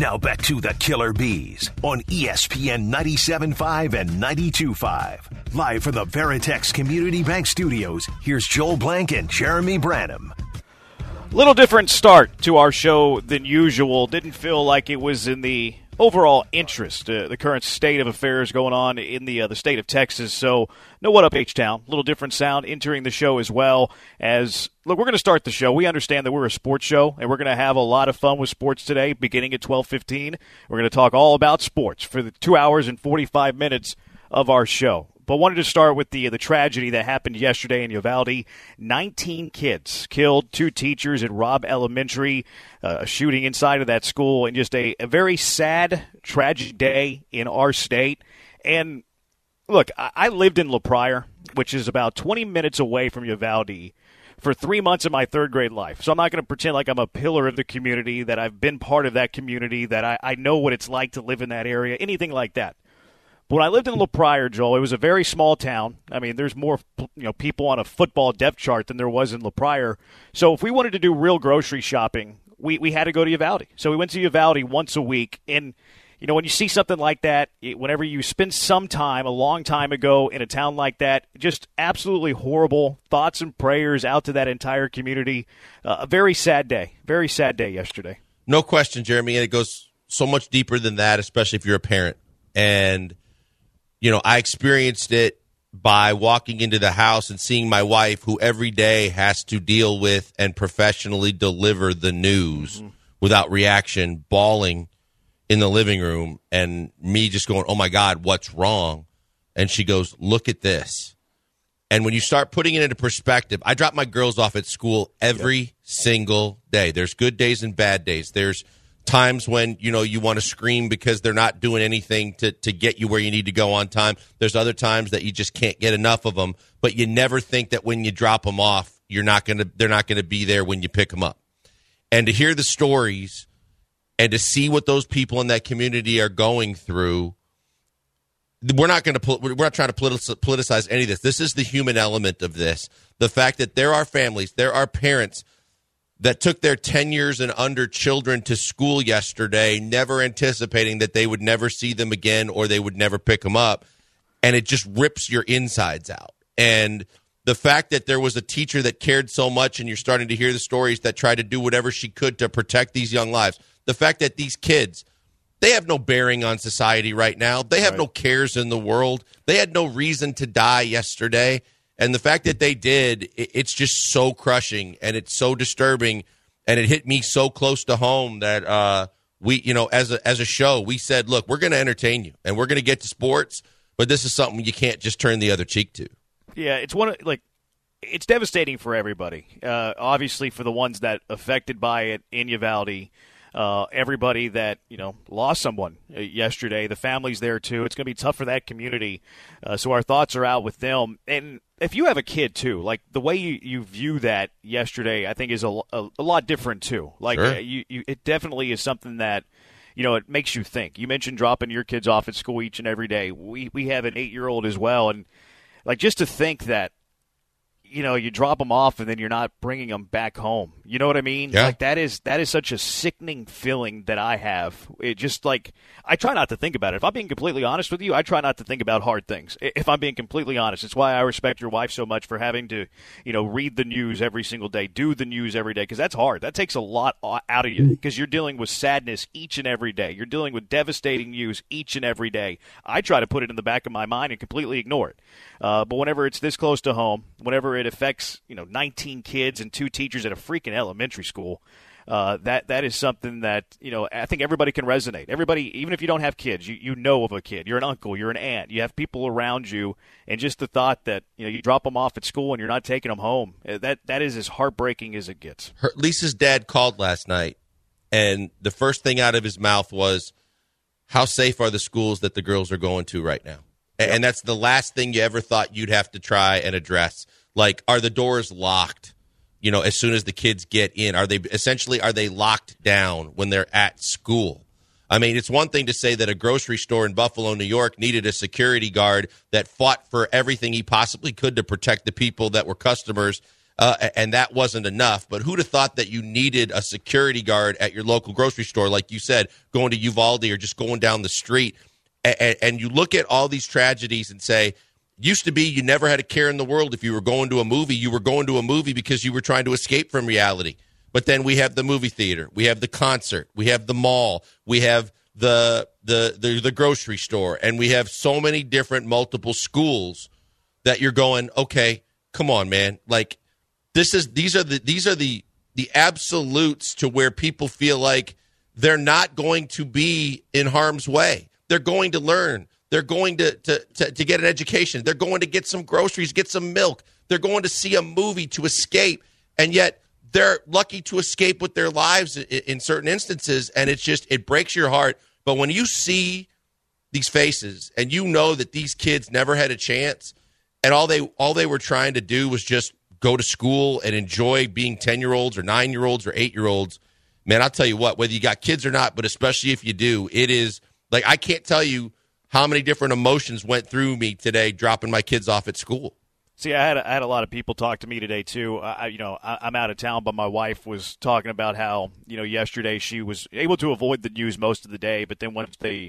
Now back to the Killer Bees on ESPN 97.5 and 92.5. Live from the Veritex Community Bank Studios, here's Joel Blank and Jeremy Branham. Little different start to our show than usual. Didn't feel like it was in the overall interest, the current state of affairs going on in the state of Texas. So, no what up, H-Town. Little different sound entering the show as well. As look, we're going to start the show. We understand that we're a sports show, and we're going to have a lot of fun with sports today, beginning at 12:15. We're going to talk all about sports for the 2 hours and 45 minutes of our show. But wanted to start with the tragedy that happened yesterday in Uvalde. 19 kids killed, 2 teachers at Robb Elementary, a shooting inside of that school, and just a very sad, tragic day in our state. And look, I lived in La Pryor, which is about 20 minutes away from Uvalde, for 3 months of my third grade life. So I'm not going to pretend like I'm a pillar of the community, that I've been part of that community, that I know what it's like to live in that area, anything like that. When I lived in La Pryor, Joel, it was a very small town. I mean, there's more people on a football depth chart than there was in La Pryor. So if we wanted to do real grocery shopping, we had to go to Uvalde. So we went to Uvalde once a week. And, when you see something like that, whenever you spend some time, a long time ago, in a town like that, just absolutely horrible thoughts and prayers out to that entire community. A very sad day yesterday. No question, Jeremy, and it goes so much deeper than that, especially if you're a parent. And I experienced it by walking into the house and seeing my wife, who every day has to deal with and professionally deliver the news without reaction, bawling in the living room, and me just going, oh, my God, what's wrong? And she goes, look at this. And when you start putting it into perspective, I drop my girls off at school every single day. There's good days and bad days. There's times when, you want to scream because they're not doing anything to get you where you need to go on time. There's other times that you just can't get enough of them, but you never think that when you drop them off, they're not going to be there when you pick them up. And to hear the stories and to see what those people in that community are going through, we're not trying to politicize any of this. This is the human element of this. The fact that there are families, there are parents that took their 10 years and under children to school yesterday, never anticipating that they would never see them again or they would never pick them up, and it just rips your insides out. And the fact that there was a teacher that cared so much, and you're starting to hear the stories that tried to do whatever she could to protect these young lives. The fact that these kids, they have no bearing on society right now. They have no cares in the world. They had no reason to die yesterday. And the fact that they did, it's just so crushing, and it's so disturbing, and it hit me so close to home that we, as a show, we said, look, we're going to entertain you, and we're going to get to sports, but this is something you can't just turn the other cheek to. Yeah, it's devastating for everybody. Obviously, for the ones that affected by it in Uvalde. Everybody that, lost someone yesterday, the families there too. It's going to be tough for that community. So our thoughts are out with them. And if you have a kid too, like the way you view that yesterday, I think is a lot different too. Like sure. It definitely is something that, it makes you think. You mentioned dropping your kids off at school each and every day. We have an 8-year-old as well. And like, just to think that, you drop them off and then you're not bringing them back home. You know what I mean? Yeah. Like that is such a sickening feeling that I have. It just I try not to think about it. If I'm being completely honest with you, I try not to think about hard things. If I'm being completely honest, it's why I respect your wife so much for having to, read the news every single day, do the news every day, because that's hard. That takes a lot out of you because you're dealing with sadness each and every day. You're dealing with devastating news each and every day. I try to put it in the back of my mind and completely ignore it. But whenever it's this close to home, whenever it affects 19 kids and 2 teachers at a freaking elementary school, that is something that I think everybody can resonate. Everybody, even if you don't have kids, you know of a kid. You're an uncle, you're an aunt, you have people around you, and just the thought that you drop them off at school and you're not taking them home, that is as heartbreaking as it gets. Lisa's dad called last night, and the first thing out of his mouth was, "How safe are the schools that the girls are going to right now?" And that's the last thing you ever thought you'd have to try and address. Like, are the doors locked, as soon as the kids get in? Are they locked down when they're at school? I mean, it's one thing to say that a grocery store in Buffalo, New York needed a security guard that fought for everything he possibly could to protect the people that were customers. and that wasn't enough. But who'd have thought that you needed a security guard at your local grocery store, like you said, going to Uvalde or just going down the street? And you look at all these tragedies and say, used to be you never had a care in the world if you were going to a movie. You were going to a movie because you were trying to escape from reality. But then we have the movie theater, we have the concert, we have the mall, we have the grocery store, and we have so many different multiple schools that you're going, okay, come on, man. Like these are the absolutes to where people feel like they're not going to be in harm's way. They're going to learn. They're going to get an education. They're going to get some groceries, get some milk. They're going to see a movie to escape, and yet they're lucky to escape with their lives in certain instances, and it breaks your heart. But when you see these faces and you know that these kids never had a chance, and all they were trying to do was just go to school and enjoy being 10-year-olds or 9-year-olds or 8-year-olds, man, I'll tell you what, whether you got kids or not, but especially if you do, it is like I can't tell you how many different emotions went through me today dropping my kids off at school. See, I had a lot of people talk to me today too. I'm out of town, but my wife was talking about how yesterday she was able to avoid the news most of the day, but then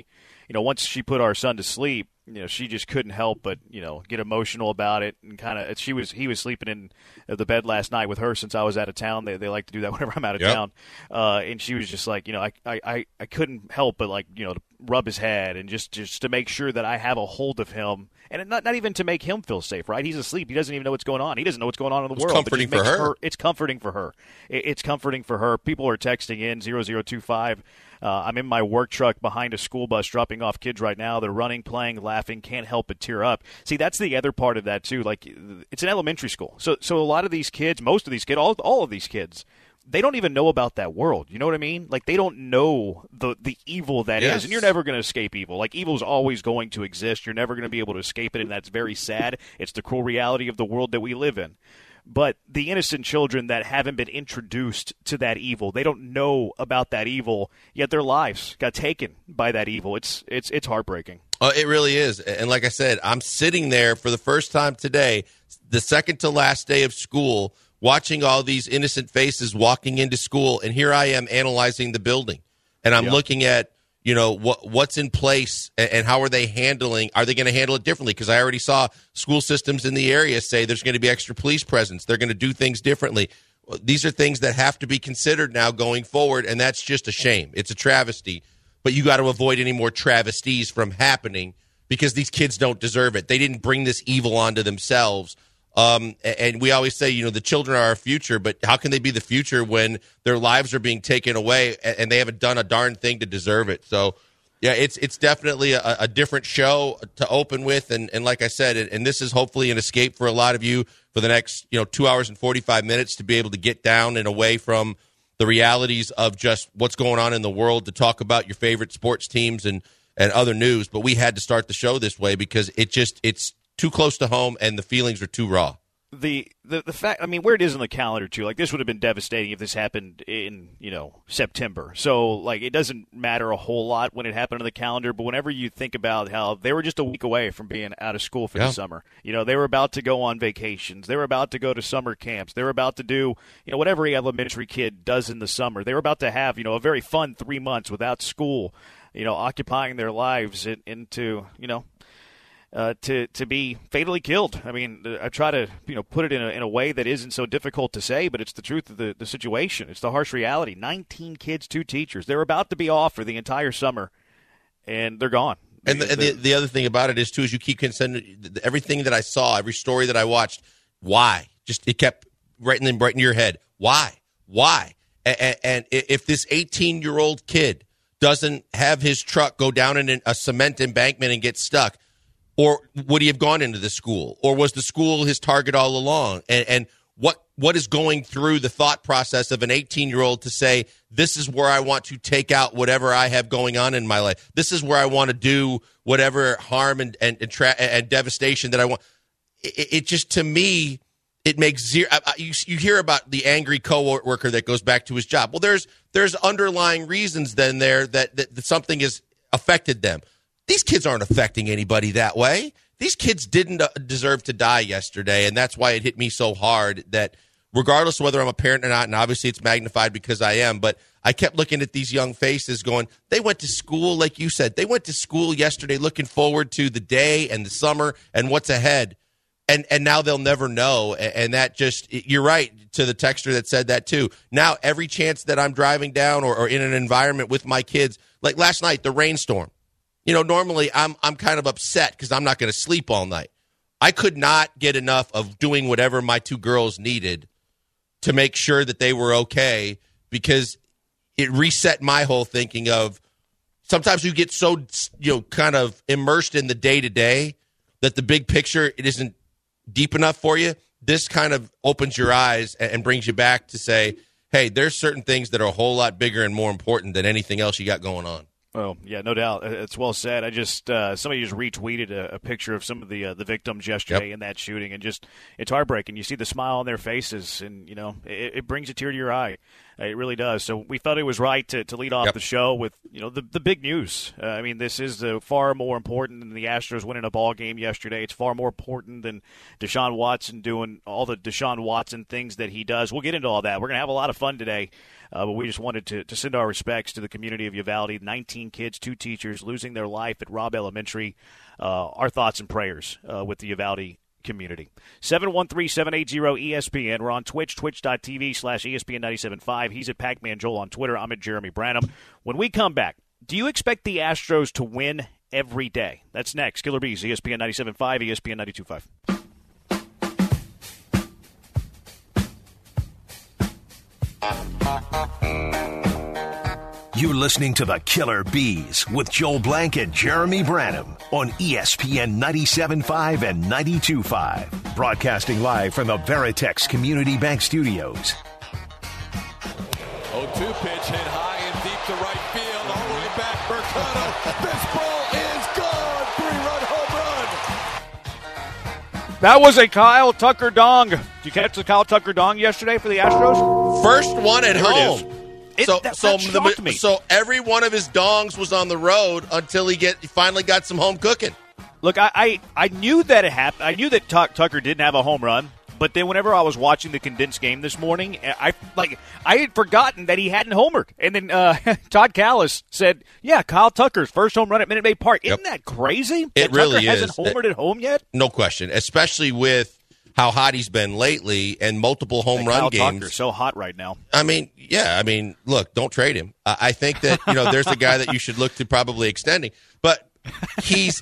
once she put our son to sleep, she just couldn't help but get emotional about it, and he was sleeping in the bed last night with her since I was out of town. They like to do that whenever I'm out of town, and she was just like, I couldn't help but to rub his head and just to make sure that I have a hold of him. And not even to make him feel safe, right? He's asleep. He doesn't even know what's going on. He doesn't know what's going on in the world. It's comforting for her. It's comforting for her. It's comforting for her. People are texting in 0025. I'm in my work truck behind a school bus dropping off kids right now. They're running, playing, laughing, can't help but tear up. See, that's the other part of that, too. Like, it's an elementary school. So a lot of these kids, most of these kids, all of these kids, they don't even know about that world. You know what I mean? Like, they don't know the evil that is. And you're never going to escape evil. Like, evil is always going to exist. You're never going to be able to escape it, and that's very sad. It's the cruel reality of the world that we live in. But the innocent children that haven't been introduced to that evil, they don't know about that evil, yet their lives got taken by that evil. It's heartbreaking. It really is. And like I said, I'm sitting there for the first time today, the second to last day of school, watching all these innocent faces walking into school, and here I am analyzing the building. And I'm looking at, what's in place and how are they handling? Are they going to handle it differently? Because I already saw school systems in the area say there's going to be extra police presence. They're going to do things differently. These are things that have to be considered now going forward, and that's just a shame. It's a travesty. But you got to avoid any more travesties from happening because these kids don't deserve it. They didn't bring this evil onto themselves. And we always say, the children are our future, but how can they be the future when their lives are being taken away and they haven't done a darn thing to deserve it? So, yeah, it's definitely a different show to open with. And like I said, and this is hopefully an escape for a lot of you for the next, 2 hours and 45 minutes to be able to get down and away from the realities of just what's going on in the world, to talk about your favorite sports teams and other news. But we had to start the show this way because it's too close to home, and the feelings are too raw. The fact, I mean, where it is on the calendar, too, like, this would have been devastating if this happened in, September. So, like, it doesn't matter a whole lot when it happened on the calendar, but whenever you think about how they were just a week away from being out of school for the summer, they were about to go on vacations, they were about to go to summer camps, they were about to do, what every elementary kid does in the summer. They were about to have, a very fun 3 months without school, occupying their lives into, to be fatally killed. I mean, I try to put it in a way that isn't so difficult to say, but it's the truth of the situation. It's the harsh reality. 19 kids, 2 teachers. They're about to be off for the entire summer, and they're gone. And the other thing about it is, too, is you keep sending everything that I saw, every story that I watched. Why? Just it kept right in your head. Why? And if this 18-year-old kid doesn't have his truck go down in a cement embankment and get stuck, or would he have gone into the school? Or was the school his target all along? And what is going through the thought process of an 18-year-old to say, this is where I want to take out whatever I have going on in my life. This is where I want to do whatever harm and devastation that I want. It just, to me, it makes zero. You hear about the angry coworker that goes back to his job. Well, there's underlying reasons then there that something has affected them. These kids aren't affecting anybody that way. These kids didn't deserve to die yesterday, and that's why it hit me so hard that regardless of whether I'm a parent or not, and obviously it's magnified because I am, but I kept looking at these young faces going, they went to school, like you said. They went to school yesterday looking forward to the day and the summer and what's ahead. And now they'll never know. And that just, you're right, to the texter that said that too. Now, every chance that I'm driving down or in an environment with my kids, like last night, the rainstorm. Normally I'm kind of upset because I'm not going to sleep all night. I could not get enough of doing whatever my two girls needed to make sure that they were okay, because it reset my whole thinking of sometimes you get so, kind of immersed in the day-to-day that the big picture, it isn't deep enough for you. This kind of opens your eyes and brings you back to say, hey, there's certain things that are a whole lot bigger and more important than anything else you got going on. Oh, yeah, no doubt. It's well said. I just somebody just retweeted a picture of some of the victims yesterday in that shooting, and just it's heartbreaking. You see the smile on their faces, and it brings a tear to your eye. It really does. So we felt it was right to lead off the show with the big news. I mean, this is far more important than the Astros winning a ball game yesterday. It's far more important than Deshaun Watson doing all the Deshaun Watson things that he does. We'll get into all that. We're going to have a lot of fun today. But we just wanted to send our respects to the community of Uvalde. 19 kids, 2 teachers losing their life at Robb Elementary. Our thoughts and prayers with the Uvalde community. 713-780-ESPN. We're on Twitch, twitch.tv/ESPN975. He's at Pac-Man Joel on Twitter. I'm at Jeremy Branham. When we come back, do you expect the Astros to win every day? That's next. Killer Bees, ESPN 97.5, ESPN 92.5. You're listening to the Killer Bees with Joel Blank and Jeremy Branham on ESPN 97.5 and 92.5. Broadcasting live from the Veritex Community Bank Studios. 0-2 pitch hit high and deep to right field. All the way back, Mercado. This ball is gone. 3-run home run. That was a Kyle Tucker dong. Did you catch the Kyle Tucker dong yesterday for the Astros? First one at home. That shocked me. So every one of his dongs was on the road until he finally got some home cooking. Look, I knew that it happened. I knew that Tucker didn't have a home run, but then whenever I was watching the condensed game this morning, I had forgotten that he hadn't homered. And then Todd Callis said, "Yeah, Kyle Tucker's first home run at Minute Maid Park." Isn't that crazy? It really Tucker hasn't homered at home yet. No question, especially with how hot he's been lately and multiple home run Kyle games. Tucker's so hot right now. I mean, look, don't trade him. I think that there's a guy that you should look to probably extending, but he's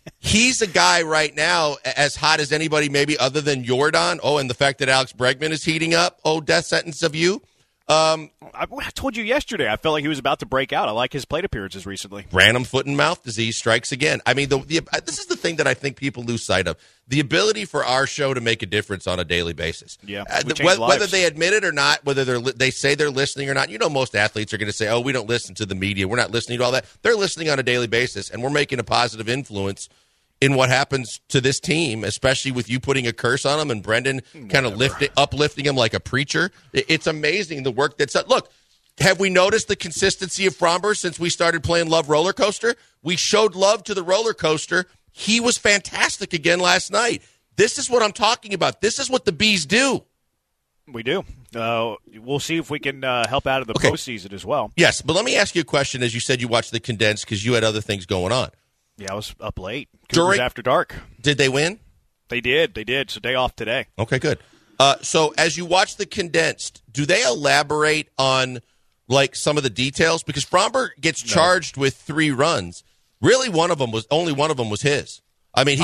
a guy right now as hot as anybody, maybe other than Jordan. Oh, and the fact that Alex Bregman is heating up. Oh, death sentence of you. I told you yesterday, I felt like he was about to break out. I like his plate appearances recently. Random foot and mouth disease strikes again. I mean, this is the thing that I think people lose sight of. The ability for our show to make a difference on a daily basis. Yeah, whether they admit it or not, whether they say they're listening or not. Most athletes are going to say, oh, we don't listen to the media. We're not listening to all that. They're listening on a daily basis, and we're making a positive influence in what happens to this team, especially with you putting a curse on them and Brendan kind of uplifting him like a preacher. It's amazing the work that's done. Look, have we noticed the consistency of Fromber since we started playing Love Roller Coaster? We showed love to the roller coaster. He was fantastic again last night. This is what I'm talking about. This is what the Bees do. We do. We'll see if we can help out in the postseason as well. Yes, but let me ask you a question. As you said, you watched the condensed because you had other things going on. Yeah, I was up late. Cougars after dark. Did they win? They did. So day off today. Okay, good. So as you watch the condensed, do they elaborate on some of the details? Because Fromber gets charged with 3 runs. Really, only one of them was his. I mean,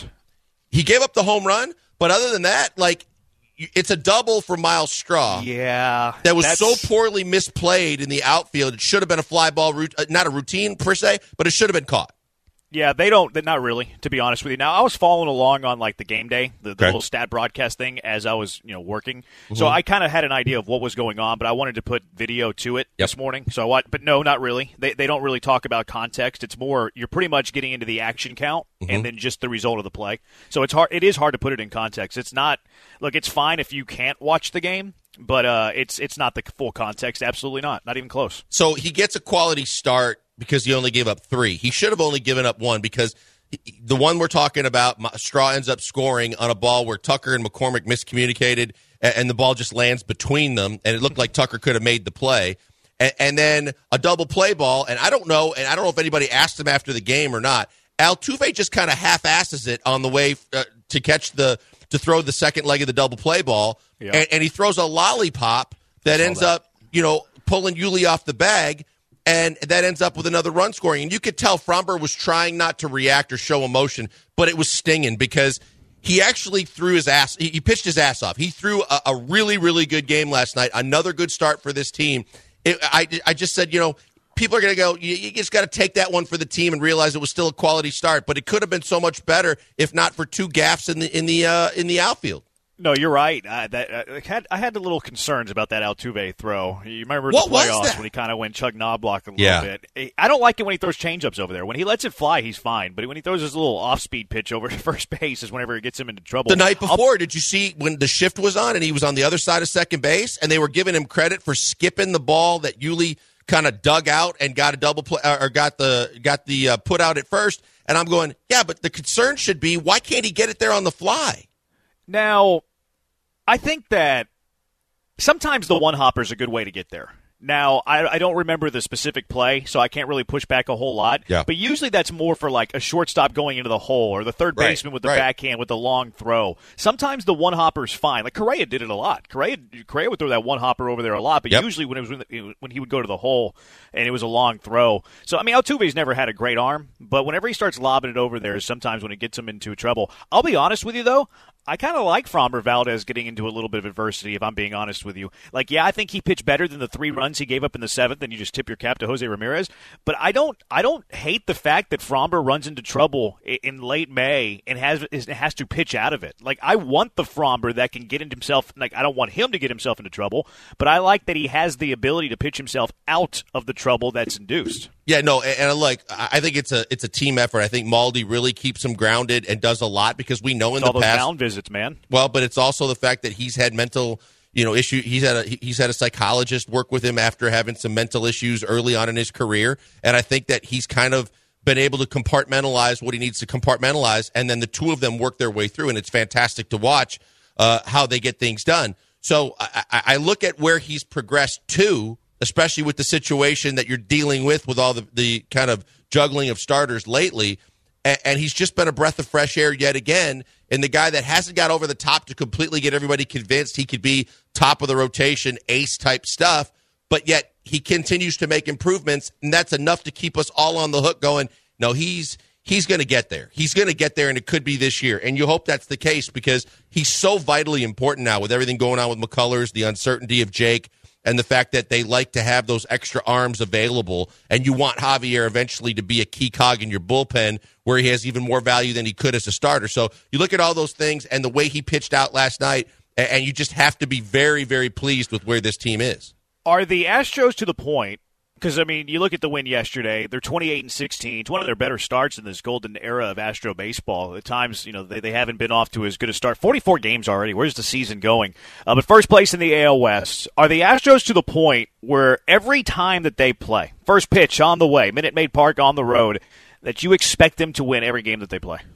he gave up the home run, but other than that, it's a double for Miles Straw. Yeah. That was so poorly misplayed in the outfield. It should have been a fly ball, not a routine per se, but it should have been caught. Yeah, not really, to be honest with you. Now, I was following along on the game day, the little stat broadcast thing as I was, working. Mm-hmm. So I kind of had an idea of what was going on, but I wanted to put video to it this morning. So but no, not really. They don't really talk about context. It's more, you're pretty much getting into the action count and then just the result of the play. So it is hard to put it in context. It's not, it's fine if you can't watch the game, but it's not the full context. Absolutely not. Not even close. So he gets a quality start because he only gave up 3. He should have only given up 1 because the one we're talking about, Straw ends up scoring on a ball where Tucker and McCormick miscommunicated, and the ball just lands between them, and it looked like Tucker could have made the play. And then a double play ball, and I don't know if anybody asked him after the game or not. Altuve just kind of half-asses it on the way to throw the second leg of the double play ball, and he throws a lollipop that ends up, pulling Yuli off the bag, and that ends up with another run scoring. And you could tell Fromber was trying not to react or show emotion, but it was stinging because he actually threw his ass. He pitched his ass off. He threw a really, really good game last night. Another good start for this team. I just said, people are going to go, you just got to take that one for the team and realize it was still a quality start. But it could have been so much better if not for two gaffes in the outfield. No, you're right. I had a little concerns about that Altuve throw. You remember the playoffs when he kind of went Chuck Knobloch a little bit. I don't like it when he throws changeups over there. When he lets it fly, he's fine. But when he throws his little off-speed pitch over to first base is whenever it gets him into trouble. The night before, did you see when the shift was on and he was on the other side of second base and they were giving him credit for skipping the ball that Yuli kind of dug out and got a double play or got the put out at first? And I'm going, yeah, but the concern should be why can't he get it there on the fly? Now, I think that sometimes the one-hopper is a good way to get there. Now, I don't remember the specific play, so I can't really push back a whole lot. Yeah. But usually that's more for like a shortstop going into the hole or the third baseman with the backhand with the long throw. Sometimes the one-hopper is fine. Like Correa did it a lot. Correa would throw that one-hopper over there a lot, but usually when he would go to the hole and it was a long throw. So, I mean, Altuve's never had a great arm, but whenever he starts lobbing it over there is sometimes when it gets him into trouble. I'll be honest with you, though. I kind of like Framber Valdez getting into a little bit of adversity, if I'm being honest with you. Like, yeah, I think he pitched better than the 3 runs he gave up in the 7th, and you just tip your cap to Jose Ramirez. But I don't hate the fact that Framber runs into trouble in late May and has to pitch out of it. Like, I want the Framber that can get into himself. Like, I don't want him to get himself into trouble, but I like that he has the ability to pitch himself out of the trouble that's induced. Yeah, no, and I think it's a team effort. I think Maldi really keeps him grounded and does a lot because we know in the past. All those mound visits, man. Well, but it's also the fact that he's had mental, issue. He's had a psychologist work with him after having some mental issues early on in his career, and I think that he's kind of been able to compartmentalize what he needs to compartmentalize, and then the two of them work their way through, and it's fantastic to watch how they get things done. So I look at where he's progressed to, especially with the situation that you're dealing with all the kind of juggling of starters lately. And he's just been a breath of fresh air yet again. And the guy that hasn't got over the top to completely get everybody convinced he could be top of the rotation, ace type stuff, but yet he continues to make improvements. And that's enough to keep us all on the hook going, no, he's going to get there. He's going to get there, and it could be this year. And you hope that's the case because he's so vitally important now with everything going on with McCullers, the uncertainty of Jake, and the fact that they like to have those extra arms available, and you want Javier eventually to be a key cog in your bullpen where he has even more value than he could as a starter. So you look at all those things and the way he pitched out last night, and you just have to be very, very pleased with where this team is. Are the Astros to the point, because, I mean, you look at the win yesterday, they're 28-16. It's one of their better starts in this golden era of Astro baseball. At times, they haven't been off to as good a start. 44 games already. Where's the season going? But first place in the AL West. Are the Astros to the point where every time that they play, first pitch on the way, Minute Maid Park on the road, that you expect them to win every game that they play?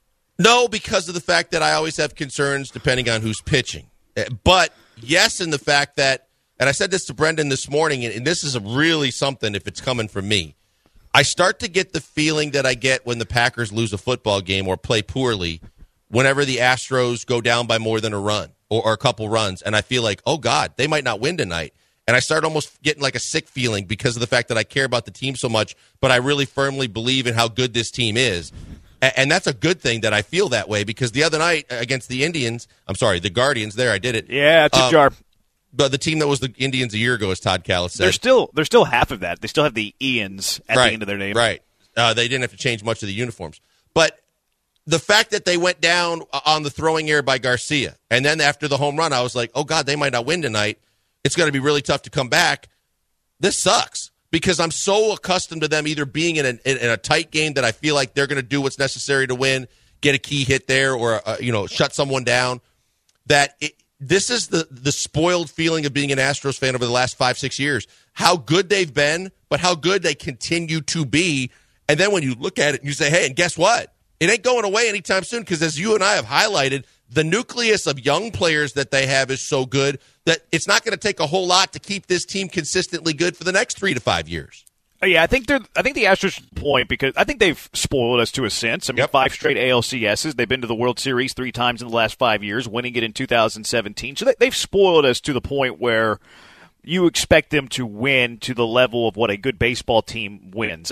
No, because of the fact that I always have concerns depending on who's pitching. But yes, in the fact that, and I said this to Brendan this morning, and this is really something if it's coming from me. I start to get the feeling that I get when the Packers lose a football game or play poorly whenever the Astros go down by more than a run or a couple runs, and I feel like, oh, God, they might not win tonight. And I start almost getting like a sick feeling because of the fact that I care about the team so much, but I really firmly believe in how good this team is. And that's a good thing that I feel that way because the other night against the Guardians, there, I did it. Yeah, it's a jar. But the team that was the Indians a year ago, as Todd Callis said. They're still half of that. They still have the Ians at the end of their name. Right. They didn't have to change much of the uniforms. But the fact that they went down on the throwing error by Garcia, and then after the home run, I was like, oh, God, they might not win tonight. It's going to be really tough to come back. This sucks because I'm so accustomed to them either being in a tight game that I feel like they're going to do what's necessary to win, get a key hit there, or shut someone down, that this is the spoiled feeling of being an Astros fan over the last 5-6 years. How good they've been, but how good they continue to be. And then when you look at it and you say, hey, and guess what? It ain't going away anytime soon because, as you and I have highlighted, the nucleus of young players that they have is so good that it's not going to take a whole lot to keep this team consistently good for the next 3 to 5 years. Yeah, I think the Astros point, because I think they've spoiled us to a sense. I mean, 5 straight ALCSs. They've been to the World Series 3 times in the last 5 years, winning it in 2017. So they've spoiled us to the point where you expect them to win to the level of what a good baseball team wins.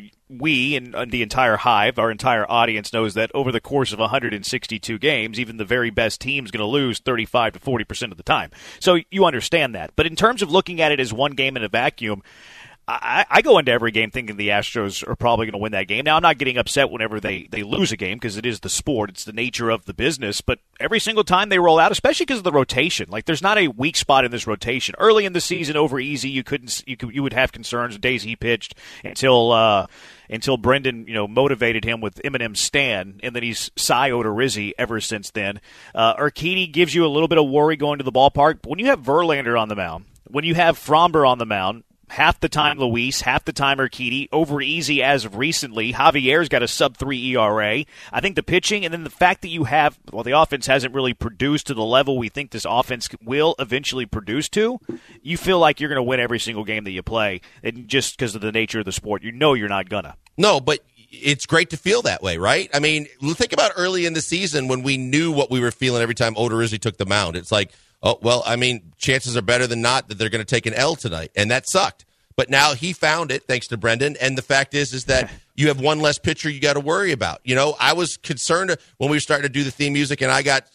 We and the entire Hive, our entire audience, knows that over the course of 162 games, even the very best team's going to lose 35 to 40% of the time. So you understand that. But in terms of looking at it as one game in a vacuum, I go into every game thinking the Astros are probably going to win that game. Now, I'm not getting upset whenever they lose a game because it is the sport. It's the nature of the business. But every single time they roll out, especially because of the rotation, like there's not a weak spot in this rotation. Early in the season, over Easy, you would have concerns days he pitched until Brendan motivated him with Eminem Stan, and then he's Cy Odorizzi ever since then. Urquidy gives you a little bit of worry going to the ballpark. But when you have Verlander on the mound, when you have Fromber on the mound, half the time Luis, half the time Urquidy, over Easy as of recently. Javier's got a sub-3 ERA. I think the pitching, and then the fact that you have, the offense hasn't really produced to the level we think this offense will eventually produce to, you feel like you're going to win every single game that you play, and just because of the nature of the sport. You know you're not going to. No, but it's great to feel that way, right? I mean, think about early in the season when we knew what we were feeling every time Odorizzi took the mound. It's like, oh, well, I mean, chances are better than not that they're going to take an L tonight, and that sucked. But now he found it, thanks to Brendan, and the fact is that you have one less pitcher you got to worry about. I was concerned when we were starting to do the theme music, and I got,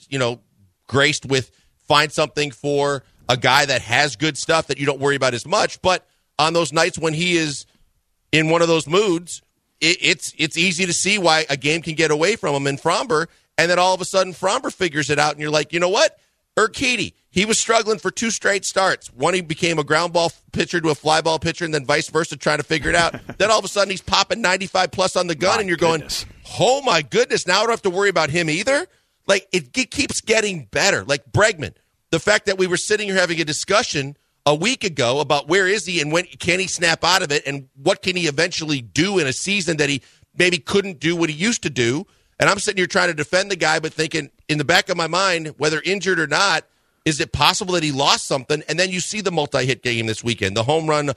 graced with find something for a guy that has good stuff that you don't worry about as much. But on those nights when he is in one of those moods, it's easy to see why a game can get away from him in Fromber, and then all of a sudden Fromber figures it out, and you're like, you know what? Urquidy, he was struggling for 2 straight starts. One, he became a ground ball pitcher to a fly ball pitcher, and then vice versa, trying to figure it out. Then all of a sudden, he's popping 95-plus on the gun, and you're going, oh, my goodness, now I don't have to worry about him either? Like, it keeps getting better. Like Bregman, the fact that we were sitting here having a discussion a week ago about where is he and when can he snap out of it, and what can he eventually do in a season that he maybe couldn't do what he used to do. And I'm sitting here trying to defend the guy, but thinking in the back of my mind, whether injured or not, is it possible that he lost something? And then you see the multi-hit game this weekend, the home run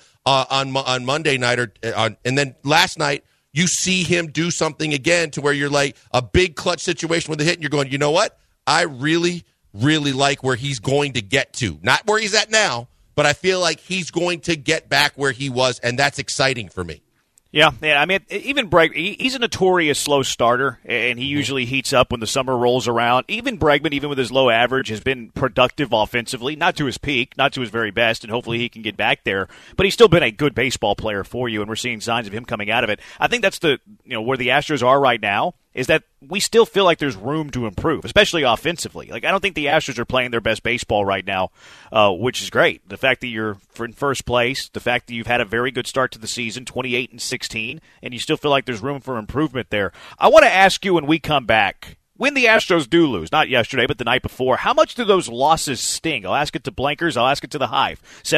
on Monday night, and then last night you see him do something again to where you're like a big clutch situation with a hit, and you're going, you know what? I really, really like where he's going to get to. Not where he's at now, but I feel like he's going to get back where he was, and that's exciting for me. Yeah. I mean, even Bregman, he's a notorious slow starter, and he usually heats up when the summer rolls around. Even Bregman, even with his low average, has been productive offensively, not to his peak, not to his very best, and hopefully he can get back there. But he's still been a good baseball player for you, and we're seeing signs of him coming out of it. I think that's where the Astros are right now, is that we still feel like there's room to improve, especially offensively. Like, I don't think the Astros are playing their best baseball right now, which is great. The fact that you're in first place, the fact that you've had a very good start to the season, 28-16, and you still feel like there's room for improvement there. I want to ask you when we come back, when the Astros do lose, not yesterday, but the night before, how much do those losses sting? I'll ask it to Blankers. I'll ask it to the Hive.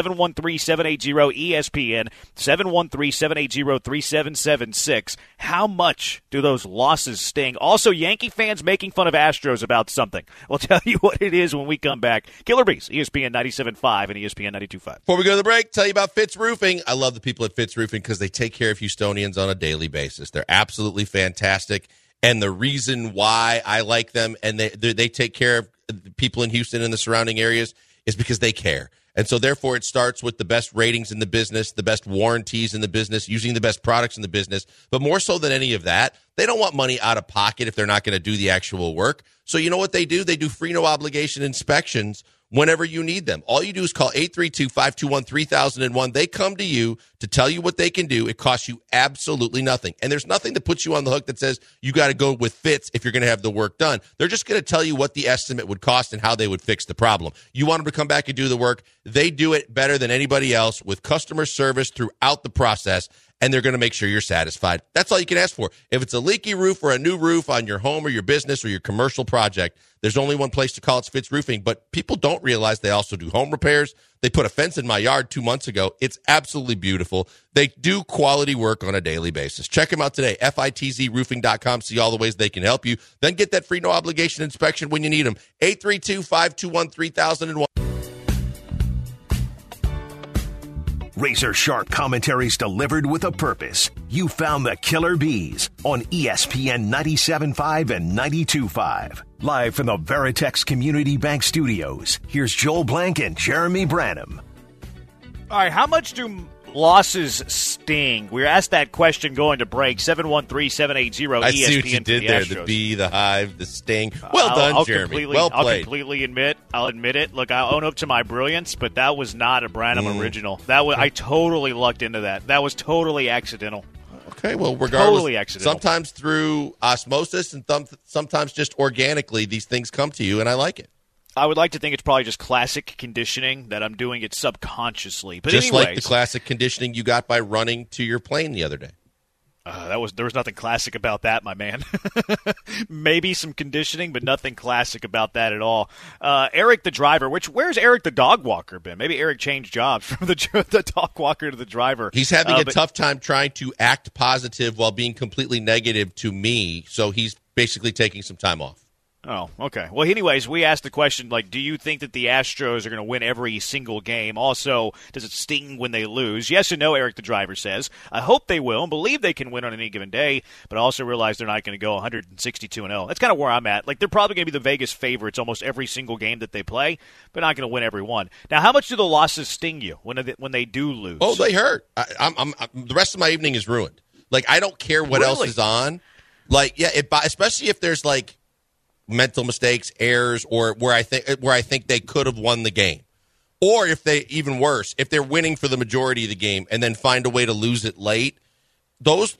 713-780-ESPN, 713-780-3776. How much do those losses sting? Also, Yankee fans making fun of Astros about something. We'll tell you what it is when we come back. Killer Bees, ESPN 97.5 and ESPN 92.5. Before we go to the break, tell you about Fitz Roofing. I love the people at Fitz Roofing because they take care of Houstonians on a daily basis. They're absolutely fantastic. And the reason why I like them and they take care of people in Houston and the surrounding areas is because they care. And so, therefore, it starts with the best ratings in the business, the best warranties in the business, using the best products in the business. But more so than any of that, they don't want money out of pocket if they're not going to do the actual work. So you know what they do? They do free, no obligation inspections whenever you need them. All you do is call 832-521-3001. They come to you to tell you what they can do. It costs you absolutely nothing. And there's nothing that puts you on the hook that says you got to go with Fitz if you're going to have the work done. They're just going to tell you what the estimate would cost and how they would fix the problem. You want them to come back and do the work. They do it better than anybody else with customer service throughout the process. and they're going to make sure you're satisfied. That's all you can ask for. If it's a leaky roof or a new roof on your home or your business or your commercial project, there's only one place to call. It's Fitz Roofing. But people don't realize they also do home repairs. They put a fence in my yard 2 months ago. It's absolutely beautiful. They do quality work on a daily basis. Check them out today, FITZroofing.com. See all the ways they can help you. Then get that free no-obligation inspection when you need them. 832-521-3001. Razor-sharp commentaries delivered with a purpose. You found the Killer Bees on ESPN 97.5 and 92.5. Live from the Veritex Community Bank Studios, here's Joel Blank and Jeremy Branham. All right, how much do losses sting? We were asked that question going to break. 713-780-ESPN. I see what you did there, the bee, the hive, the sting. Well done, Jeremy. Well played. I'll admit it. Look, I'll own up to my brilliance, but that was not a Branham original. I totally lucked into that. That was totally accidental. Okay, well, regardless, totally accidental. Sometimes through osmosis and sometimes just organically, these things come to you, and I like it. I would like to think it's probably just classic conditioning that I'm doing it subconsciously. But just anyways, like the classic conditioning you got by running to your plane the other day. There was nothing classic about that, my man. Maybe some conditioning, but nothing classic about that at all. Eric the driver, where's Eric the dog walker been? Maybe Eric changed jobs from the dog walker to the driver. He's having a tough time trying to act positive while being completely negative to me, so he's basically taking some time off. Oh, okay. Well, anyways, we asked the question, do you think that the Astros are going to win every single game? Also, does it sting when they lose? Yes or no, Eric the driver says. I hope they will and believe they can win on any given day, but I also realize they're not going to go 162-0. That's kind of where I'm at. They're probably going to be the Vegas favorites almost every single game that they play, but not going to win every one. Now, how much do the losses sting you when they do lose? Oh, they hurt. The rest of my evening is ruined. I don't care what else is on. Especially if there's mental mistakes, errors, or where I think they could have won the game, or if they're winning for the majority of the game and then find a way to lose it late. Those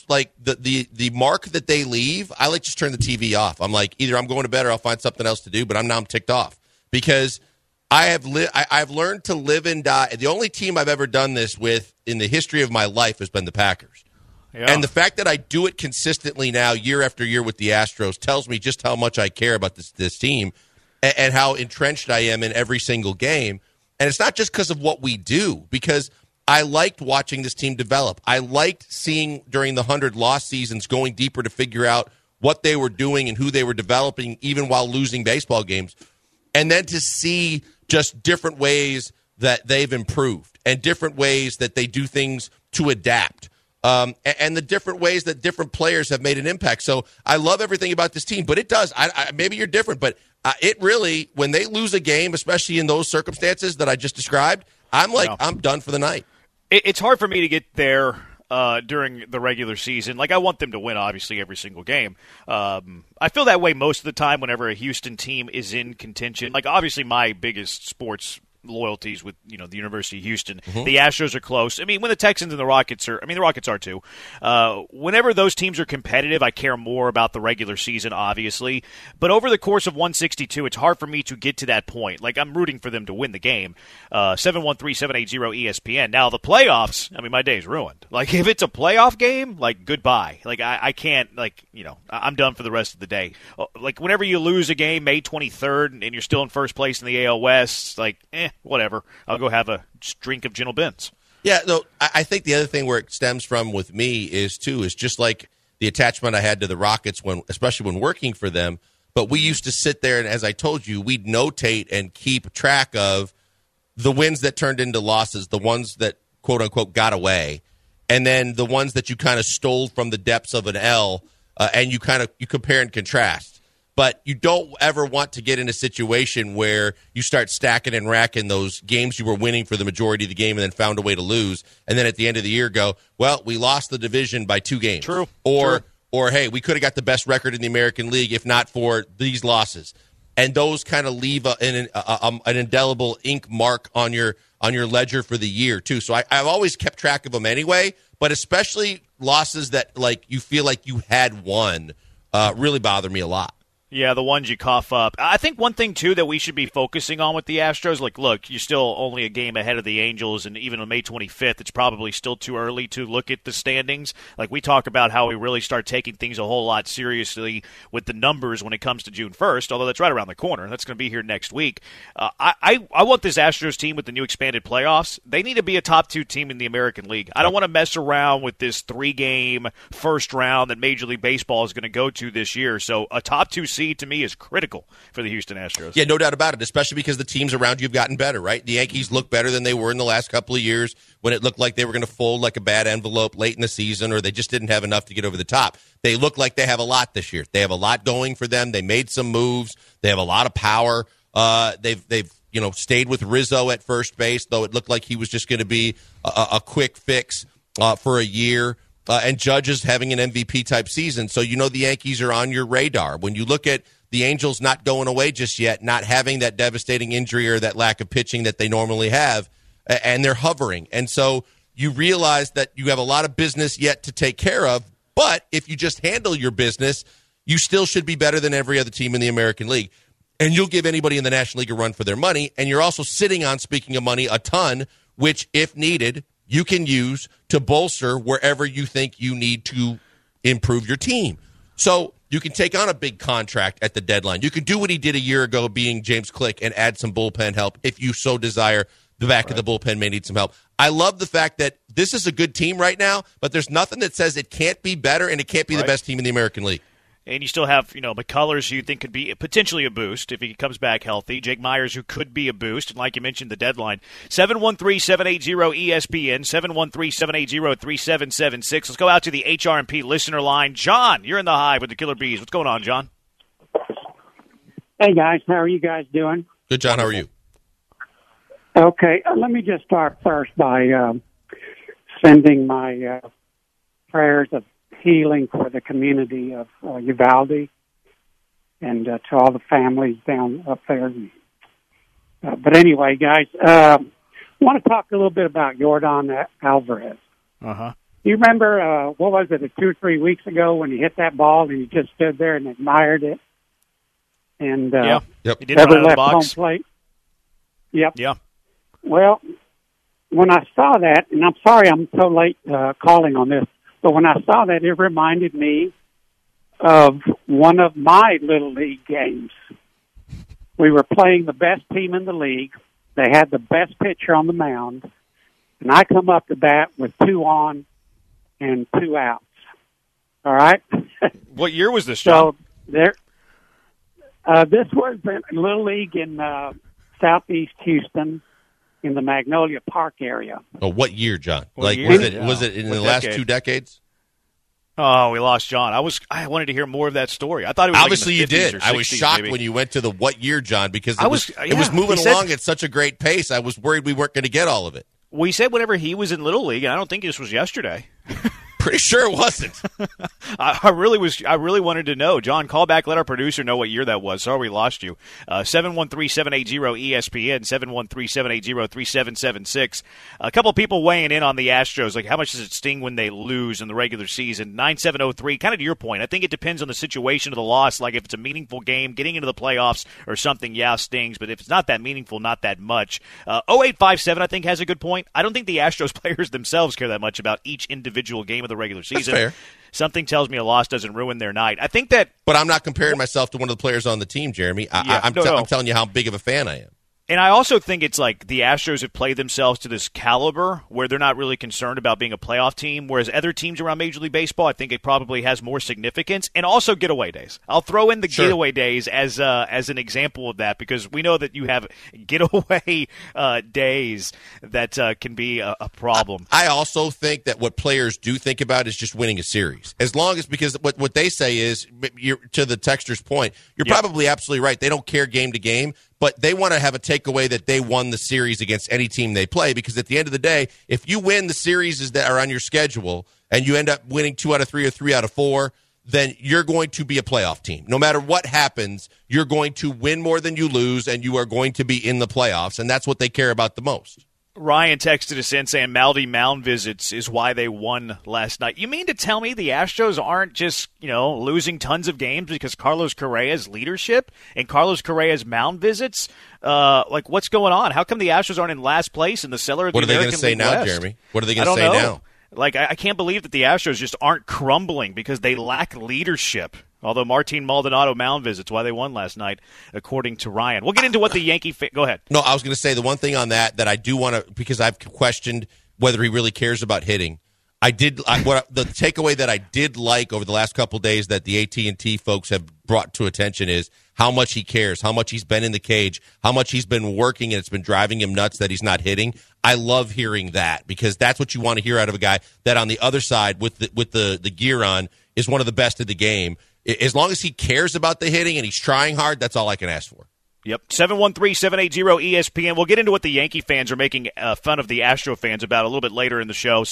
the mark that they leave, I just turn the TV off. I'm either I'm going to bed or I'll find something else to do. But I'm ticked off because I've learned to live and die. The only team I've ever done this with in the history of my life has been the Packers. Yeah. And the fact that I do it consistently now, year after year with the Astros, tells me just how much I care about this team and how entrenched I am in every single game. And it's not just because of what we do, because I liked watching this team develop. I liked seeing during the 100 loss seasons going deeper to figure out what they were doing and who they were developing, even while losing baseball games. And then to see just different ways that they've improved and different ways that they do things to adapt. And the different ways that different players have made an impact. So I love everything about this team, but it does. Maybe you're different, but it really, when they lose a game, especially in those circumstances that I just described, I'm done for the night. It's hard for me to get there during the regular season. I want them to win, obviously, every single game. I feel that way most of the time whenever a Houston team is in contention. Obviously, my biggest sports loyalties with the University of Houston. Mm-hmm. The Astros are close. When the Texans and the Rockets the Rockets are too. Whenever those teams are competitive, I care more about the regular season, obviously. But over the course of 162, it's hard for me to get to that point. I'm rooting for them to win the game. 713-780-ESPN. Now the playoffs. My day's ruined. If it's a playoff game, goodbye. I can't. I'm done for the rest of the day. Whenever you lose a game May 23rd and you're still in first place in the AL West, whatever. I'll go have a drink of Gentle Ben's. Yeah, no, I think the other thing where it stems from with me is just like the attachment I had to the Rockets especially when working for them. But we used to sit there and, as I told you, we'd notate and keep track of the wins that turned into losses, the ones that quote unquote got away, and then the ones that you kind of stole from the depths of an L, and you compare and contrast. But you don't ever want to get in a situation where you start stacking and racking those games you were winning for the majority of the game and then found a way to lose. And then at the end of the year go, well, we lost the division by 2 games. True. Or, hey, we could have got the best record in the American League if not for these losses. And those kind of leave an indelible ink mark on your ledger for the year, too. So I've always kept track of them anyway, but especially losses that you feel like you had won really bother me a lot. Yeah, the ones you cough up. I think one thing, too, that we should be focusing on with the Astros, like, look, you're still only a game ahead of the Angels, and even on May 25th, it's probably still too early to look at the standings. Like, we talk about how we really start taking things a whole lot seriously with the numbers when it comes to June 1st, although that's right around the corner. That's going to be here next week. I want this Astros team with the new expanded playoffs. They need to be a top 2 team in the American League. I don't want to mess around with this 3-game first round that Major League Baseball is going to go to this year. So a top 2 seed to me is critical for the Houston Astros. Yeah, no doubt about it, especially because the teams around you have gotten better, right? The Yankees look better than they were in the last couple of years when it looked like they were going to fold like a bad envelope late in the season, or they just didn't have enough to get over the top. They look like they have a lot this year. They have a lot going for them. They made some moves. They have a lot of power. They've stayed with Rizzo at first base, though it looked like he was just going to be a quick fix for a year. And Judge is having an MVP-type season, so the Yankees are on your radar. When you look at the Angels not going away just yet, not having that devastating injury or that lack of pitching that they normally have, and they're hovering. And so you realize that you have a lot of business yet to take care of, but if you just handle your business, you still should be better than every other team in the American League. And you'll give anybody in the National League a run for their money, and you're also sitting on, speaking of money, a ton, which, if needed, you can use to bolster wherever you think you need to improve your team. So you can take on a big contract at the deadline. You can do what he did a year ago, being James Click, and add some bullpen help if you so desire. The back of the bullpen may need some help. I love the fact that this is a good team right now, but there's nothing that says it can't be better and it can't be the best team in the American League. And you still have, McCullers, who you think could be potentially a boost if he comes back healthy. Jake Myers, who could be a boost. And like you mentioned, the deadline. 713-780-ESPN, 713-780-3776. Let's go out to the HRMP listener line. John, you're in the Hive with the Killer Bees. What's going on, John? Hey, guys. How are you guys doing? Good, John. How are you? Okay. Let me just start first by sending my prayers of healing for the community of Uvalde and to all the families down up there. But anyway, guys, I want to talk a little bit about Yordan Alvarez. Uh-huh. You remember, what was it, 2 or 3 weeks ago when he hit that ball and he just stood there and admired it? And Yep. He did never run out of the left box. home plate? Yep. Yeah. Well, when I saw that, and I'm sorry I'm so late calling on this, but when I saw that, it reminded me of one of my Little League games. We were playing the best team in the league. They had the best pitcher on the mound, and I come up to bat with 2 on and 2 outs. All right? What year was this, John? So this was in Little League in southeast Houston in the Magnolia Park area. Oh, what year, John? What year? Was it in What the last decade? 2 decades? Oh, we lost John. I wanted to hear more of that story. I thought it was Obviously like in the you 50s did. or 60s, I was shocked maybe. when you went to the what year, John, because it was yeah, moving he said- along at such a great pace. I was worried we weren't going to get all of it. We said whenever he was in Little League, and I don't think this was yesterday. Pretty sure it wasn't. I really wanted to know. John, call back. Let our producer know what year that was. Sorry we lost you. 713-780-ESPN, 713-780-3776. A couple of people weighing in on the Astros. Like, how much does it sting when they lose in the regular season? 9703, kind of to your point. I think it depends on the situation of the loss. Like, if it's a meaningful game, getting into the playoffs or something, yeah, stings. But if it's not that meaningful, not that much. 0857, I think, has a good point. I don't think the Astros players themselves care that much about each individual game of the regular season. That's fair. Something tells me a loss doesn't ruin their night. I think that, But I'm not comparing myself to one of the players on the team, Jeremy. I'm telling you how big of a fan I am. and I also think it's like the Astros have played themselves to this caliber where they're not really concerned about being a playoff team, whereas other teams around Major League Baseball, I think it probably has more significance, and also getaway days. I'll throw in the getaway days as an example of that, because we know that you have getaway days that can be a problem. I also think that what players do think about is just winning a series. As long as, because what they say is, to the texter's point, you're probably absolutely right. They don't care game to game, but they want to have a takeaway that they won the series against any team they play, because at the end of the day, if you win the series that are on your schedule and you end up winning 2 out of 3 or 3 out of 4, then you're going to be a playoff team. No matter what happens, you're going to win more than you lose, and you are going to be in the playoffs, and that's what they care about the most. Ryan texted us in saying Maldi mound visits is why they won last night. You mean to tell me the Astros aren't just, losing tons of games because Carlos Correa's leadership and Carlos Correa's mound visits? What's going on? How come the Astros aren't in last place in the cellar of the American League West? What are they going to say now, Jeremy? What are they going to say now? I can't believe that the Astros just aren't crumbling because they lack leadership. Although Martin Maldonado mound visits, why they won last night, according to Ryan. We'll get into what the Yankee go ahead. No, I was going to say the one thing on that I do want to, because I've questioned whether he really cares about hitting. The takeaway that I did like over the last couple of days that the AT&T folks have brought to attention is how much he cares, how much he's been in the cage, how much he's been working, and it's been driving him nuts that he's not hitting. I love hearing that because that's what you want to hear out of a guy that on the other side with the gear on is one of the best in the game. As long as he cares about the hitting and he's trying hard, that's all I can ask for. Yep, 713-780-ESPN. We'll get into what the Yankee fans are making fun of the Astro fans about a little bit later in the show.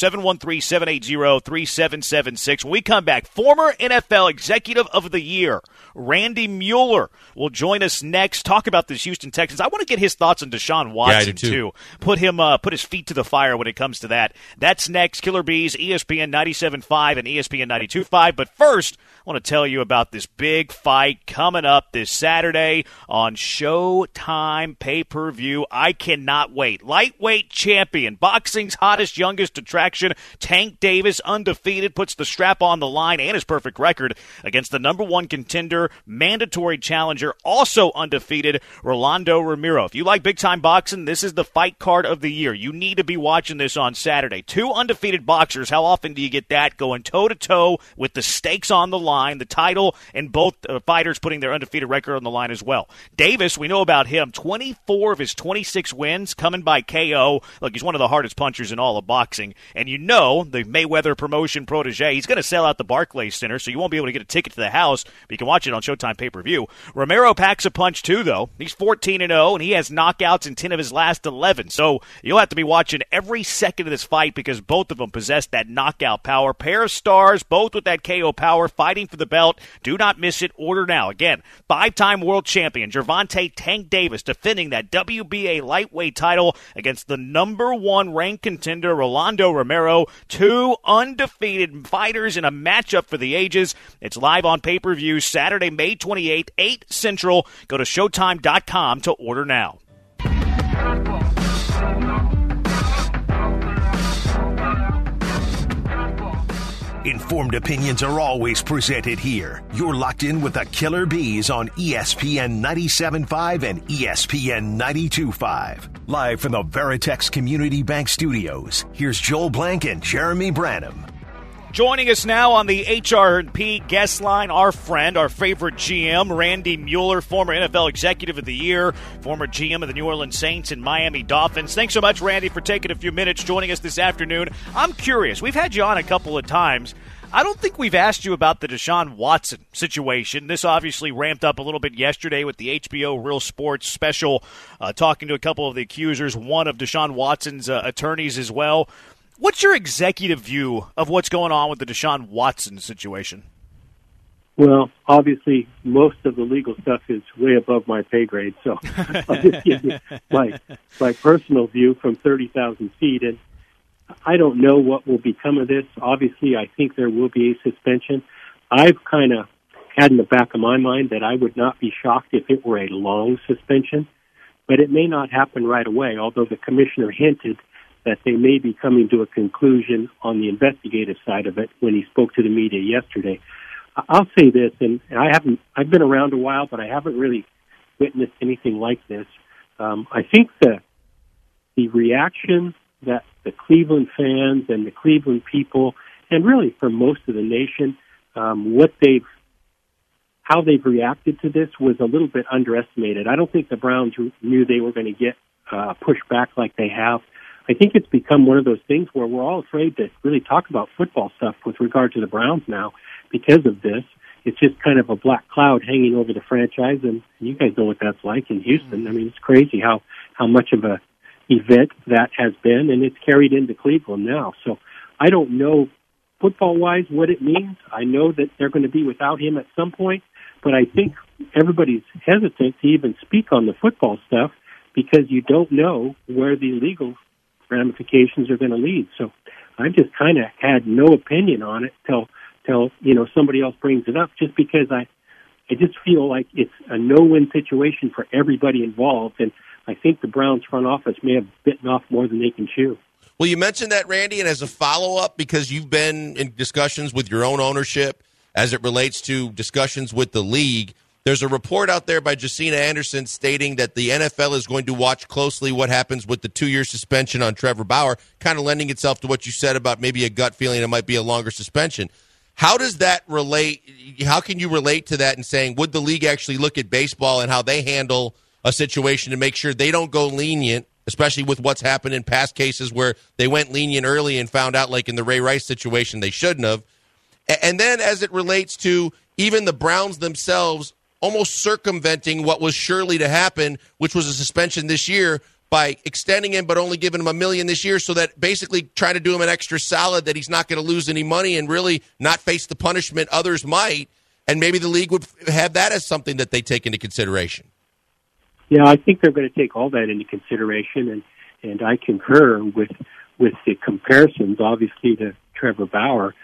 713-780-3776. When we come back, former NFL Executive of the Year, Randy Mueller, will join us next. Talk about the Houston Texans. I want to get his thoughts on Deshaun Watson, too. Put his feet to the fire when it comes to that. That's next. Killer Bees, ESPN 97.5 and ESPN 92.5. But first, I want to tell you about this big fight coming up this Saturday on Showtime pay-per-view. I cannot wait. Lightweight champion, boxing's hottest, youngest attraction, Tank Davis, undefeated, puts the strap on the line and his perfect record against the number one contender, mandatory challenger, also undefeated, Rolando Romero. If you like big-time boxing, this is the fight card of the year. You need to be watching this on Saturday. Two undefeated boxers. How often do you get that? Going toe-to-toe with the stakes on the line, the title, and both fighters putting their undefeated record on the line as well. Davis, we know about him, 24 of his 26 wins coming by KO. Look, he's one of the hardest punchers in all of boxing. And the Mayweather promotion protege, he's going to sell out the Barclays Center, so you won't be able to get a ticket to the house, but you can watch it on Showtime pay-per-view. Romero packs a punch too, though. He's 14-0, and he has knockouts in 10 of his last 11. So you'll have to be watching every second of this fight because both of them possess that knockout power. Pair of stars, both with that KO power, fighting for the belt. Do not miss it. Order now. Again, 5-time world champion Gervonta Tank Davis defending that WBA lightweight title against the number one ranked contender, Rolando Romero. Two undefeated fighters in a matchup for the ages. It's live on pay-per-view Saturday, May 28th, 8 Central. Go to Showtime.com to order now. Informed opinions are always presented here. You're locked in with the Killer Bees on ESPN 97.5 and ESPN 92.5. Live from the Veritex Community Bank Studios, here's Joel Blank and Jeremy Branham. Joining us now on the HR&P guest line, our friend, our favorite GM, Randy Mueller, former NFL Executive of the Year, former GM of the New Orleans Saints and Miami Dolphins. Thanks so much, Randy, for taking a few minutes joining us this afternoon. I'm curious. We've had you on a couple of times. I don't think we've asked you about the Deshaun Watson situation. This obviously ramped up a little bit yesterday with the HBO Real Sports special, talking to a couple of the accusers, one of Deshaun Watson's attorneys as well. What's your executive view of what's going on with the Deshaun Watson situation? Well, obviously, most of the legal stuff is way above my pay grade, so I'll just give you my personal view from 30,000 feet. And I don't know what will become of this. Obviously, I think there will be a suspension. I've kind of had in the back of my mind that I would not be shocked if it were a long suspension, but it may not happen right away, although the commissioner hinted that they may be coming to a conclusion on the investigative side of it when he spoke to the media yesterday. I'll say this, and I've been around a while, but I haven't really witnessed anything like this. I think the reaction that the Cleveland fans and the Cleveland people, and really for most of the nation, how they've reacted to this was a little bit underestimated. I don't think the Browns knew they were going to get pushed back like they have. I think it's become one of those things where we're all afraid to really talk about football stuff with regard to the Browns now because of this. It's just kind of a black cloud hanging over the franchise, and you guys know what that's like in Houston. I mean, it's crazy how much of a event that has been, and it's carried into Cleveland now. So I don't know football-wise what it means. I know that they're going to be without him at some point, but I think everybody's hesitant to even speak on the football stuff because you don't know where the legal ramifications are going to lead. So I just kind of had no opinion on it till somebody else brings it up, just because I just feel like it's a no-win situation for everybody involved, and I think the Browns front office may have bitten off more than they can chew. Well, you mentioned that, Randy, and as a follow-up, because you've been in discussions with your own ownership as it relates to discussions with the league, there's a report out there by Jacina Anderson stating that the NFL is going to watch closely what happens with the 2-year suspension on Trevor Bauer, kind of lending itself to what you said about maybe a gut feeling it might be a longer suspension. How does that relate? How can you relate to that and saying, would the league actually look at baseball and how they handle a situation to make sure they don't go lenient, especially with what's happened in past cases where they went lenient early and found out, like in the Ray Rice situation, they shouldn't have? And then as it relates to even the Browns themselves almost circumventing what was surely to happen, which was a suspension this year, by extending him but only giving him $1 million this year, so that basically trying to do him an extra solid that he's not going to lose any money and really not face the punishment others might, and maybe the league would have that as something that they take into consideration. Yeah, I think they're going to take all that into consideration, and I concur with the comparisons, obviously, to Trevor Bauer.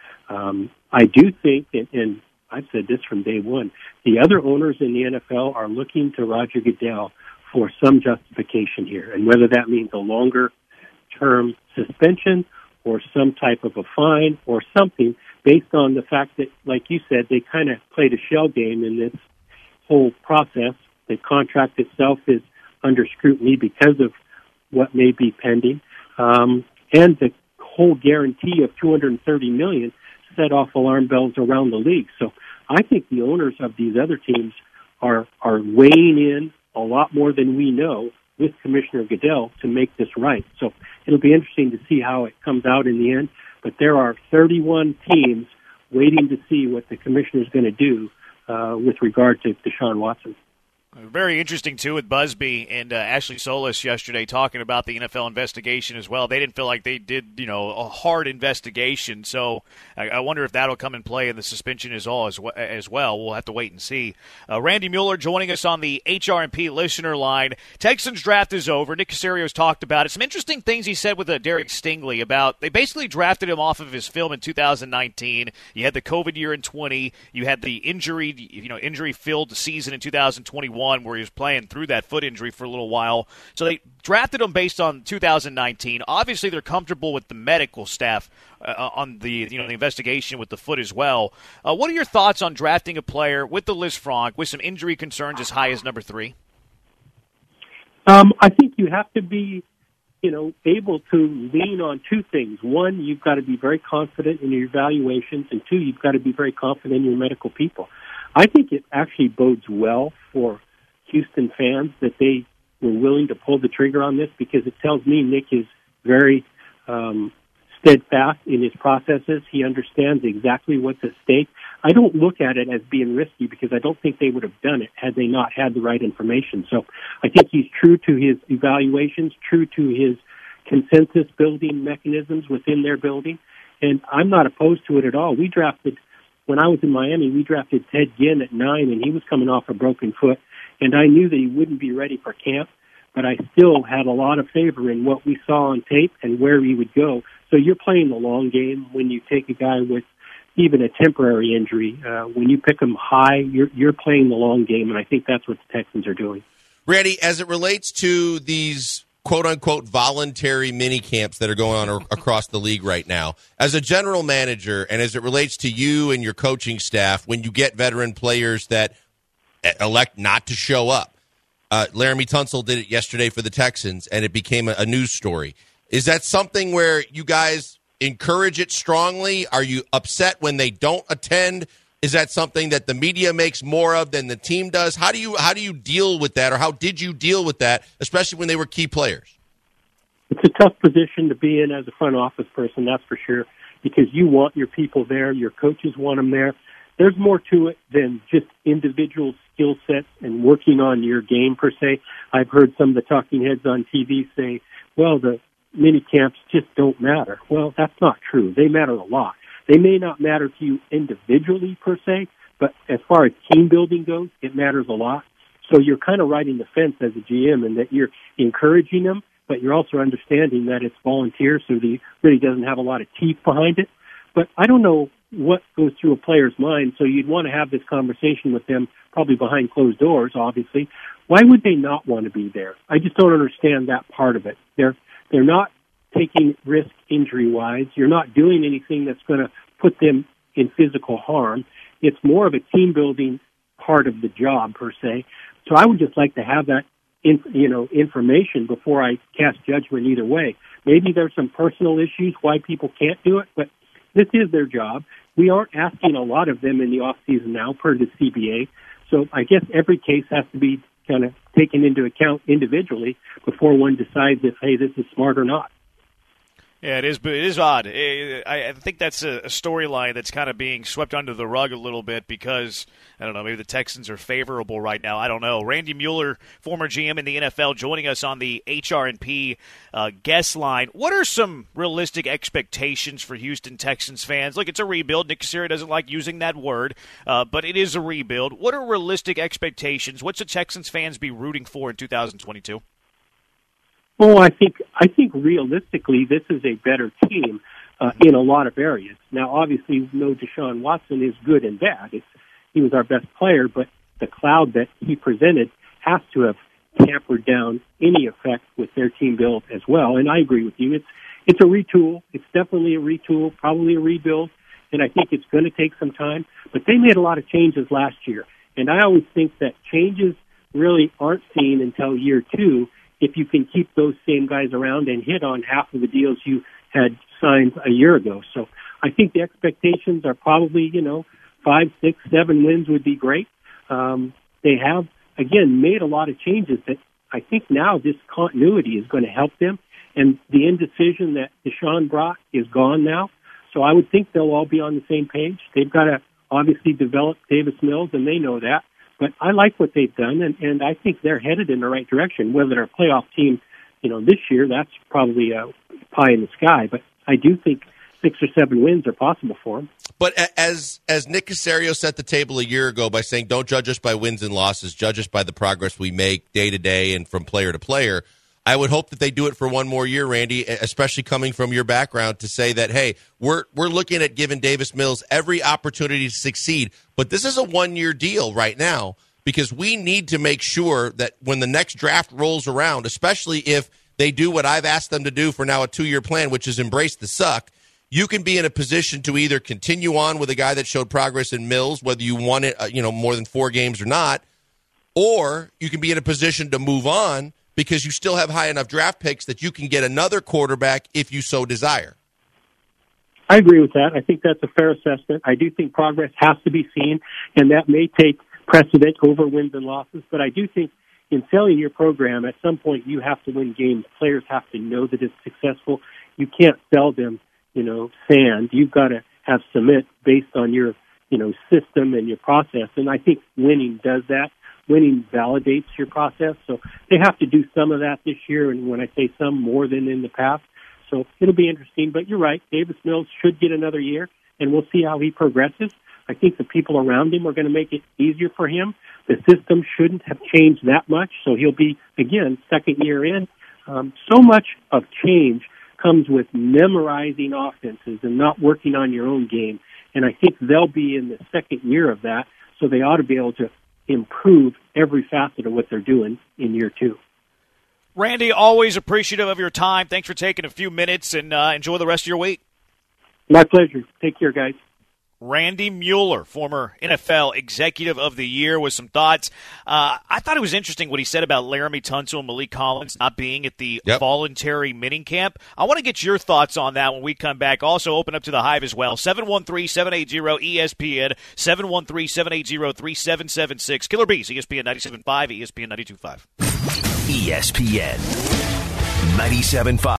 I do think, and I've said this from day one, the other owners in the NFL are looking to Roger Goodell for some justification here, and whether that means a longer-term suspension or some type of a fine or something, based on the fact that, like you said, they kind of played a shell game in this whole process. The contract itself is under scrutiny because of what may be pending, and the whole guarantee of $230 million set off alarm bells around the league. So I think the owners of these other teams are weighing in a lot more than we know with Commissioner Goodell to make this right. So it'll be interesting to see how it comes out in the end. But there are 31 teams waiting to see what the commissioner is going to do with regard to Deshaun Watson. Very interesting, too, with Busby and Ashley Solis yesterday talking about the NFL investigation as well. They didn't feel like they did, a hard investigation. So I wonder if that'll come in play in the suspension as well. We'll have to wait and see. Randy Mueller joining us on the HRMP listener line. Texans draft is over. Nick Caserio's talked about it. Some interesting things he said with Derek Stingley about they basically drafted him off of his film in 2019. You had the COVID year in 20. You had the injury-filled season in 2021. Where he was playing through that foot injury for a little while. So they drafted him based on 2019. Obviously, they're comfortable with the medical staff on the the investigation with the foot as well. What are your thoughts on drafting a player with the Lisfranc with some injury concerns as high as number 3? I think you have to be able to lean on two things. One, you've got to be very confident in your evaluations, and two, you've got to be very confident in your medical people. I think it actually bodes well for Houston fans that they were willing to pull the trigger on this, because it tells me Nick is very steadfast in his processes. He understands exactly what's at stake. I don't look at it as being risky, because I don't think they would have done it had they not had the right information. So I think he's true to his evaluations, true to his consensus-building mechanisms within their building, and I'm not opposed to it at all. When I was in Miami, we drafted Ted Ginn at 9, and he was coming off a broken foot, and I knew that he wouldn't be ready for camp, but I still had a lot of favor in what we saw on tape and where he would go. So you're playing the long game when you take a guy with even a temporary injury. When you pick him high, you're playing the long game, and I think that's what the Texans are doing. Randy, as it relates to these quote-unquote voluntary mini camps that are going on across the league right now, as a general manager and as it relates to you and your coaching staff, when you get veteran players that elect not to show up, Laramie Tunsil did it yesterday for the Texans, and it became a news story. Is that something where you guys encourage it strongly? Are you upset when they don't attend? Is that something that the media makes more of than the team does? How do you deal with that, or how did you deal with that, especially when they were key players? It's a tough position to be in as a front office person, that's for sure, because you want your people there, your coaches want them there. There's more to it than just individual skill sets and working on your game per se. I've heard some of the talking heads on TV say, well, the mini camps just don't matter. Well, that's not true. They matter a lot. They may not matter to you individually per se, but as far as team building goes, it matters a lot. So you're kind of riding the fence as a GM in that you're encouraging them, but you're also understanding that it's volunteer, so he really doesn't have a lot of teeth behind it. But I don't know what goes through a player's mind, so you'd want to have this conversation with them, probably behind closed doors, obviously. Why would they not want to be there? I just don't understand that part of it. They're not taking risk injury-wise. You're not doing anything that's going to put them in physical harm. It's more of a team-building part of the job, per se. So I would just like to have that information before I cast judgment either way. Maybe there's some personal issues why people can't do it, but this is their job. We aren't asking a lot of them in the off-season now, per the CBA. So I guess every case has to be kind of taken into account individually before one decides if, hey, this is smart or not. Yeah, it is odd. I think that's a storyline that's kind of being swept under the rug a little bit because, I don't know, maybe the Texans are favorable right now. I don't know. Randy Mueller, former GM in the NFL, joining us on the HR&P guest line. What are some realistic expectations for Houston Texans fans? Look, it's a rebuild. Nick Caserio doesn't like using that word, but it is a rebuild. What are realistic expectations? What should Texans fans be rooting for in 2022? Well, I think realistically, this is a better team in a lot of areas. Now, obviously, we know Deshaun Watson is good and bad. He was our best player, but the cloud that he presented has to have tampered down any effect with their team build as well. And I agree with you. It's a retool. It's definitely a retool, probably a rebuild, and I think it's going to take some time. But they made a lot of changes last year, and I always think that changes really aren't seen until year two, if you can keep those same guys around and hit on half of the deals you had signed a year ago. So I think the expectations are probably, 5, 6, 7 wins would be great. They have, again, made a lot of changes that I think now this continuity is going to help them. And the indecision that Deshaun brought is gone now. So I would think they'll all be on the same page. They've got to obviously develop Davis Mills, and they know that. But I like what they've done, and I think they're headed in the right direction. Whether they're a playoff team, this year, that's probably a pie in the sky. But I do think 6 or 7 wins are possible for them. But as Nick Caserio set the table a year ago by saying, don't judge us by wins and losses, judge us by the progress we make day to day and from player to player, I would hope that they do it for one more year, Randy, especially coming from your background, to say that, hey, we're looking at giving Davis Mills every opportunity to succeed. But this is a one-year deal right now because we need to make sure that when the next draft rolls around, especially if they do what I've asked them to do for now a 2-year plan, which is embrace the suck, you can be in a position to either continue on with a guy that showed progress in Mills, whether you won it, more than 4 games or not, or you can be in a position to move on because you still have high enough draft picks that you can get another quarterback if you so desire. I agree with that. I think that's a fair assessment. I do think progress has to be seen, and that may take precedent over wins and losses. But I do think in selling your program, at some point you have to win games. Players have to know that it's successful. You can't sell them, sand. You've got to have cement based on your, system and your process. And I think winning does that. Winning validates your process. So they have to do some of that this year, and when I say some, more than in the past. So it'll be interesting. But you're right, Davis Mills should get another year, and we'll see how he progresses. I think the people around him are going to make it easier for him. The system shouldn't have changed that much, so he'll be, again, second year in. So much of change comes with memorizing offenses and not working on your own game. And I think they'll be in the second year of that, so they ought to be able to improve every facet of what they're doing in year 2. Randy, always appreciative of your time. Thanks for taking a few minutes, and enjoy the rest of your week. My pleasure. Take care, guys. Randy Mueller, former NFL Executive of the Year, with some thoughts. I thought it was interesting what he said about Laramie Tunsil and Malik Collins not being at the voluntary minicamp. I want to get your thoughts on that when we come back. Also, open up to the Hive as well. 713-780-ESPN, 713-780-3776. Killer Bees, ESPN 97.5, ESPN 92.5. ESPN 97.5.